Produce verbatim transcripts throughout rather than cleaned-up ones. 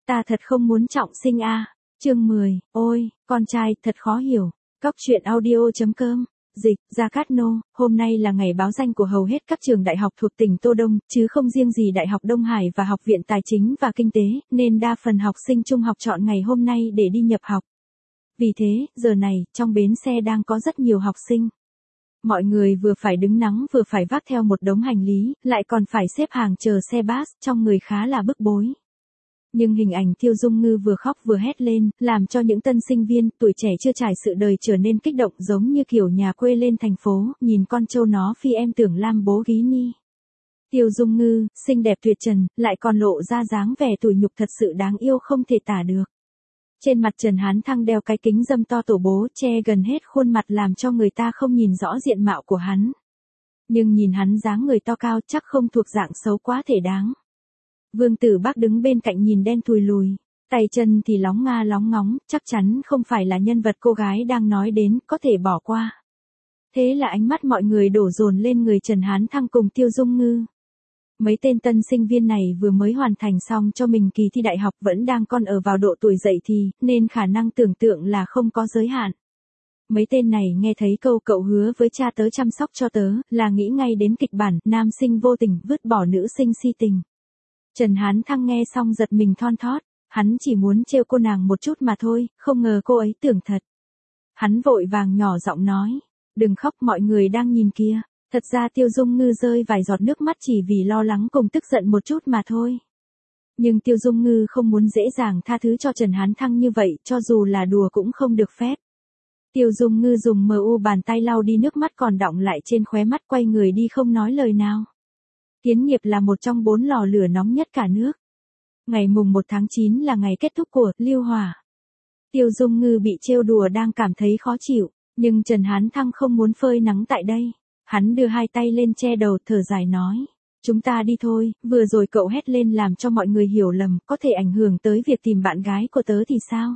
Ta thật không muốn trọng sinh a. Chương mười, ôi, con trai, thật khó hiểu. Cóc truyện audio.com, dịch, Gia Cát Nô, hôm nay là ngày báo danh của hầu hết các trường đại học thuộc tỉnh Tô Đông, chứ không riêng gì Đại học Đông Hải và Học viện Tài chính và Kinh tế, nên đa phần học sinh trung học chọn ngày hôm nay để đi nhập học. Vì thế, giờ này, trong bến xe đang có rất nhiều học sinh. Mọi người vừa phải đứng nắng vừa phải vác theo một đống hành lý, lại còn phải xếp hàng chờ xe bus, trong người khá là bức bối. Nhưng hình ảnh Tiêu Dung Ngư vừa khóc vừa hét lên, làm cho những tân sinh viên, tuổi trẻ chưa trải sự đời trở nên kích động giống như kiểu nhà quê lên thành phố, nhìn con trâu nó phi em tưởng lam bố gí ni. Tiêu Dung Ngư, xinh đẹp tuyệt trần, lại còn lộ ra dáng vẻ tủi nhục thật sự đáng yêu không thể tả được. Trên mặt Trần Hán Thăng đeo cái kính râm to tổ bố che gần hết khuôn mặt làm cho người ta không nhìn rõ diện mạo của hắn. Nhưng nhìn hắn dáng người to cao chắc không thuộc dạng xấu quá thể đáng. Vương Tử Bác đứng bên cạnh nhìn đen thùi lùi, tay chân thì lóng nga lóng ngóng, chắc chắn không phải là nhân vật cô gái đang nói đến, có thể bỏ qua. Thế là ánh mắt mọi người đổ dồn lên người Trần Hán Thăng cùng Tiêu Dung Ngư. Mấy tên tân sinh viên này vừa mới hoàn thành xong cho mình kỳ thi đại học vẫn đang còn ở vào độ tuổi dậy thì, nên khả năng tưởng tượng là không có giới hạn. Mấy tên này nghe thấy câu cậu hứa với cha tớ chăm sóc cho tớ, là nghĩ ngay đến kịch bản nam sinh vô tình vứt bỏ nữ sinh si tình. Trần Hán Thăng nghe xong giật mình thon thót, hắn chỉ muốn trêu cô nàng một chút mà thôi, không ngờ cô ấy tưởng thật. Hắn vội vàng nhỏ giọng nói, đừng khóc mọi người đang nhìn kia. Thật ra Tiêu Dung Ngư rơi vài giọt nước mắt chỉ vì lo lắng cùng tức giận một chút mà thôi. Nhưng Tiêu Dung Ngư không muốn dễ dàng tha thứ cho Trần Hán Thăng như vậy, cho dù là đùa cũng không được phép. Tiêu Dung Ngư dùng mờ u bàn tay lau đi nước mắt còn đọng lại trên khóe mắt, quay người đi không nói lời nào. Kiến nghiệp là một trong bốn lò lửa nóng nhất cả nước. Ngày mùng một tháng chín là ngày kết thúc của Lưu Hỏa. Tiêu Dung Ngư bị trêu đùa đang cảm thấy khó chịu, nhưng Trần Hán Thăng không muốn phơi nắng tại đây. Hắn đưa hai tay lên che đầu thở dài nói, chúng ta đi thôi, vừa rồi cậu hét lên làm cho mọi người hiểu lầm, có thể ảnh hưởng tới việc tìm bạn gái của tớ thì sao?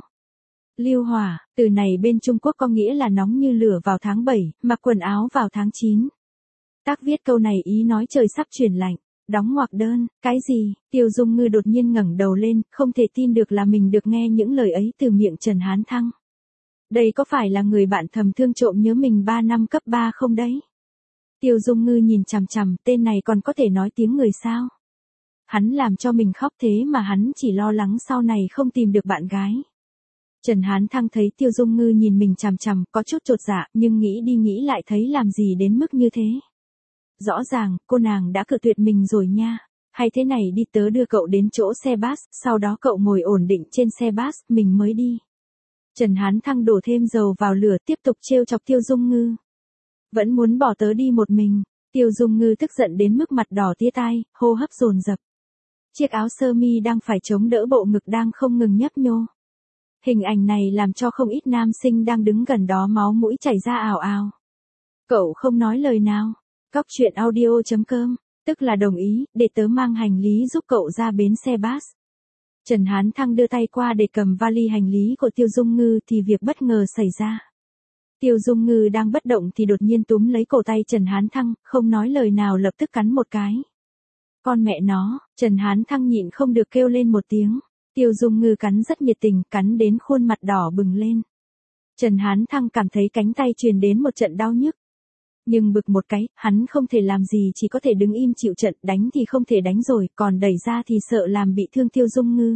Lưu Hỏa, từ này bên Trung Quốc có nghĩa là nóng như lửa vào tháng bảy, mặc quần áo vào tháng chín. Tác viết câu này ý nói trời sắp chuyển lạnh, đóng ngoặc đơn, cái gì? Tiêu Dung Ngư đột nhiên ngẩng đầu lên, không thể tin được là mình được nghe những lời ấy từ miệng Trần Hán Thăng. Đây có phải là người bạn thầm thương trộm nhớ mình ba năm cấp ba không đấy? Tiêu Dung Ngư nhìn chằm chằm, tên này còn có thể nói tiếng người sao? Hắn làm cho mình khóc thế mà hắn chỉ lo lắng sau này không tìm được bạn gái. Trần Hán Thăng thấy Tiêu Dung Ngư nhìn mình chằm chằm, có chút chột dạ, nhưng nghĩ đi nghĩ lại thấy làm gì đến mức như thế. Rõ ràng, cô nàng đã cự tuyệt mình rồi nha. Hay thế này đi, tớ đưa cậu đến chỗ xe bus, sau đó cậu ngồi ổn định trên xe bus, mình mới đi. Trần Hán Thăng đổ thêm dầu vào lửa tiếp tục trêu chọc Tiêu Dung Ngư. Vẫn muốn bỏ tớ đi một mình. Tiêu Dung Ngư tức giận đến mức mặt đỏ tía tai, hô hấp dồn dập. Chiếc áo sơ mi đang phải chống đỡ bộ ngực đang không ngừng nhấp nhô. Hình ảnh này làm cho không ít nam sinh đang đứng gần đó máu mũi chảy ra ào ào. Cậu không nói lời nào. Cóc truyện audio.com, tức là đồng ý, để tớ mang hành lý giúp cậu ra bến xe bus. Trần Hán Thăng đưa tay qua để cầm vali hành lý của Tiêu Dung Ngư thì việc bất ngờ xảy ra. Tiêu Dung Ngư đang bất động thì đột nhiên túm lấy cổ tay Trần Hán Thăng, không nói lời nào lập tức cắn một cái. Con mẹ nó, Trần Hán Thăng nhịn không được kêu lên một tiếng. Tiêu Dung Ngư cắn rất nhiệt tình, cắn đến khuôn mặt đỏ bừng lên. Trần Hán Thăng cảm thấy cánh tay truyền đến một trận đau nhức. Nhưng bực một cái, hắn không thể làm gì chỉ có thể đứng im chịu trận, đánh thì không thể đánh rồi, còn đẩy ra thì sợ làm bị thương Tiêu Dung Ngư.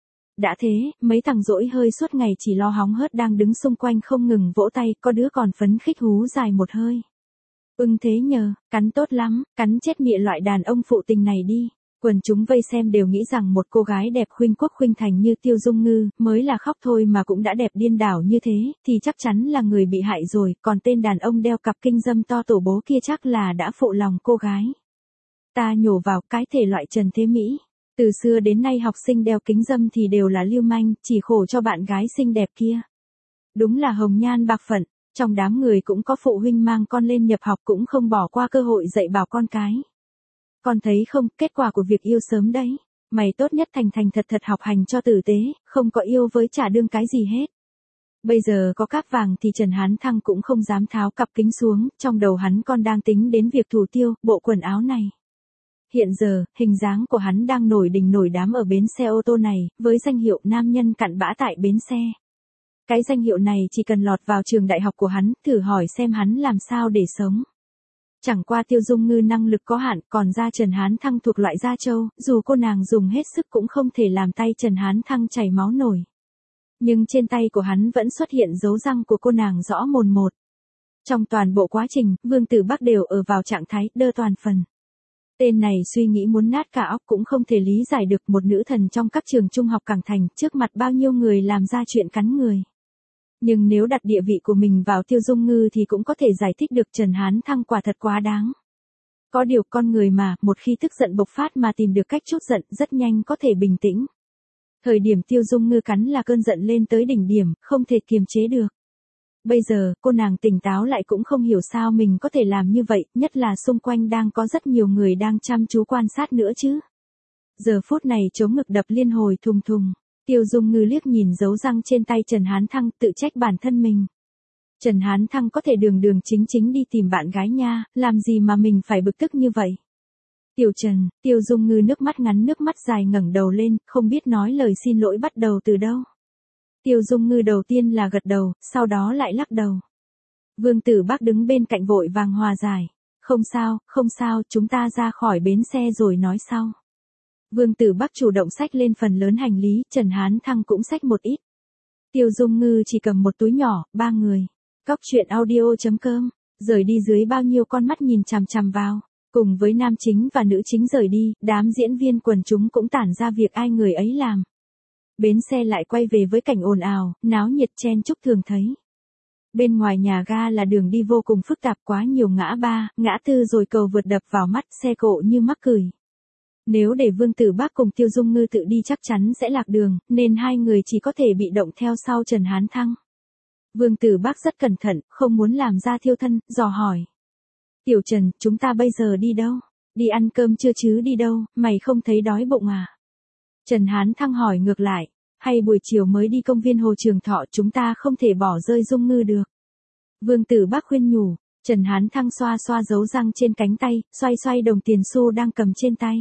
Đã thế, mấy thằng dỗi hơi suốt ngày chỉ lo hóng hớt đang đứng xung quanh không ngừng vỗ tay, có đứa còn phấn khích hú dài một hơi. Ưng thế nhờ, cắn tốt lắm, cắn chết mịa loại đàn ông phụ tình này đi. Quần chúng vây xem đều nghĩ rằng một cô gái đẹp khuynh quốc khuynh thành như Tiêu Dung Ngư, mới là khóc thôi mà cũng đã đẹp điên đảo như thế, thì chắc chắn là người bị hại rồi, còn tên đàn ông đeo cặp kinh dâm to tổ bố kia chắc là đã phụ lòng cô gái. Ta nhổ vào cái thể loại Trần Thế Mỹ. Từ xưa đến nay học sinh đeo kính dâm thì đều là lưu manh, chỉ khổ cho bạn gái xinh đẹp kia. Đúng là hồng nhan bạc phận, trong đám người cũng có phụ huynh mang con lên nhập học cũng không bỏ qua cơ hội dạy bảo con cái. Con thấy không, kết quả của việc yêu sớm đấy. Mày tốt nhất thành thành thật thật học hành cho tử tế, không có yêu với chả đương cái gì hết. Bây giờ có cáp vàng thì Trần Hán Thăng cũng không dám tháo cặp kính xuống, trong đầu hắn còn đang tính đến việc thủ tiêu, bộ quần áo này. Hiện giờ, hình dáng của hắn đang nổi đình nổi đám ở bến xe ô tô này, với danh hiệu nam nhân cặn bã tại bến xe. Cái danh hiệu này chỉ cần lọt vào trường đại học của hắn, thử hỏi xem hắn làm sao để sống. Chẳng qua Tiêu Dung Ngư năng lực có hạn, còn da Trần Hán Thăng thuộc loại da trâu, dù cô nàng dùng hết sức cũng không thể làm tay Trần Hán Thăng chảy máu nổi. Nhưng trên tay của hắn vẫn xuất hiện dấu răng của cô nàng rõ mồn một. Trong toàn bộ quá trình, Vương Tử Bắc đều ở vào trạng thái đơ toàn phần. Tên này suy nghĩ muốn nát cả óc cũng không thể lý giải được một nữ thần trong các trường trung học Cảng Thành trước mặt bao nhiêu người làm ra chuyện cắn người. Nhưng nếu đặt địa vị của mình vào Tiêu Dung Ngư thì cũng có thể giải thích được Trần Hán Thăng quả thật quá đáng. Có điều con người mà, một khi tức giận bộc phát mà tìm được cách trút giận rất nhanh có thể bình tĩnh. Thời điểm Tiêu Dung Ngư cắn là cơn giận lên tới đỉnh điểm, không thể kiềm chế được. Bây giờ, cô nàng tỉnh táo lại cũng không hiểu sao mình có thể làm như vậy, nhất là xung quanh đang có rất nhiều người đang chăm chú quan sát nữa chứ. Giờ phút này chống ngực đập liên hồi thùng thùng. Tiêu Dung Ngư liếc nhìn dấu răng trên tay Trần Hán Thăng, tự trách bản thân mình. Trần Hán Thăng có thể đường đường chính chính đi tìm bạn gái nha, làm gì mà mình phải bực tức như vậy. Tiểu Trần, Tiêu Dung Ngư nước mắt ngắn nước mắt dài ngẩng đầu lên, không biết nói lời xin lỗi bắt đầu từ đâu. Tiêu Dung Ngư đầu tiên là gật đầu, sau đó lại lắc đầu. Vương Tử Bắc đứng bên cạnh vội vàng hòa giải. Không sao, không sao, chúng ta ra khỏi bến xe rồi nói sau. Vương Tử Bắc chủ động xách lên phần lớn hành lý, Trần Hán Thăng cũng xách một ít. Tiêu Dung Ngư chỉ cầm một túi nhỏ, ba người. Cóc truyện audio chấm com, rời đi dưới bao nhiêu con mắt nhìn chằm chằm vào. Cùng với nam chính và nữ chính rời đi, đám diễn viên quần chúng cũng tản ra việc ai người ấy làm. Bến xe lại quay về với cảnh ồn ào, náo nhiệt chen chúc thường thấy. Bên ngoài nhà ga là đường đi vô cùng phức tạp, quá nhiều ngã ba, ngã tư rồi cầu vượt đập vào mắt, xe cộ như mắc cười. Nếu để Vương Tử Bắc cùng Tiêu Dung Ngư tự đi chắc chắn sẽ lạc đường, nên hai người chỉ có thể bị động theo sau Trần Hán Thăng. Vương Tử Bắc rất cẩn thận, không muốn làm ra thiêu thân, dò hỏi. Tiểu Trần, chúng ta bây giờ đi đâu? Đi ăn cơm chưa chứ đi đâu, mày không thấy đói bụng à? Trần Hán Thăng hỏi ngược lại, hay buổi chiều mới đi công viên Hồ Trường Thọ, chúng ta không thể bỏ rơi Dung Ngư được. Vương Tử Bắc khuyên nhủ, Trần Hán Thăng xoa xoa dấu răng trên cánh tay, xoay xoay đồng tiền xu đang cầm trên tay.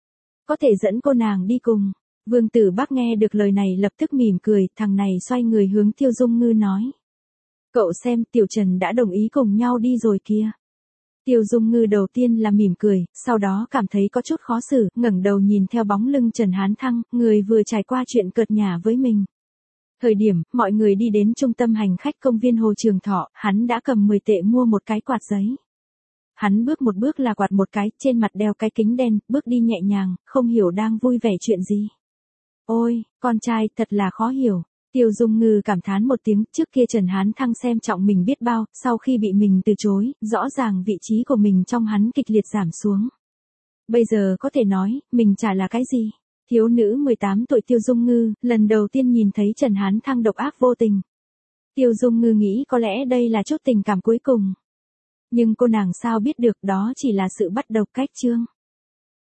Có thể dẫn cô nàng đi cùng. Vương Tử Bắc nghe được lời này lập tức mỉm cười, thằng này xoay người hướng Tiêu Dung Ngư nói. Cậu xem, Tiểu Trần đã đồng ý cùng nhau đi rồi kìa. Tiêu Dung Ngư đầu tiên là mỉm cười, sau đó cảm thấy có chút khó xử, ngẩng đầu nhìn theo bóng lưng Trần Hán Thăng, người vừa trải qua chuyện cợt nhả với mình. Thời điểm, mọi người đi đến trung tâm hành khách công viên Hồ Trường Thọ, hắn đã cầm mười tệ mua một cái quạt giấy. Hắn bước một bước là quạt một cái, trên mặt đeo cái kính đen, bước đi nhẹ nhàng, không hiểu đang vui vẻ chuyện gì. Ôi, con trai, thật là khó hiểu. Tiêu Dung Ngư cảm thán một tiếng, trước kia Trần Hán Thăng xem trọng mình biết bao, sau khi bị mình từ chối, rõ ràng vị trí của mình trong hắn kịch liệt giảm xuống. Bây giờ có thể nói, mình chả là cái gì. Thiếu nữ mười tám tuổi Tiêu Dung Ngư, lần đầu tiên nhìn thấy Trần Hán Thăng độc ác vô tình. Tiêu Dung Ngư nghĩ có lẽ đây là chút tình cảm cuối cùng. Nhưng cô nàng sao biết được đó chỉ là sự bắt đầu cách chương.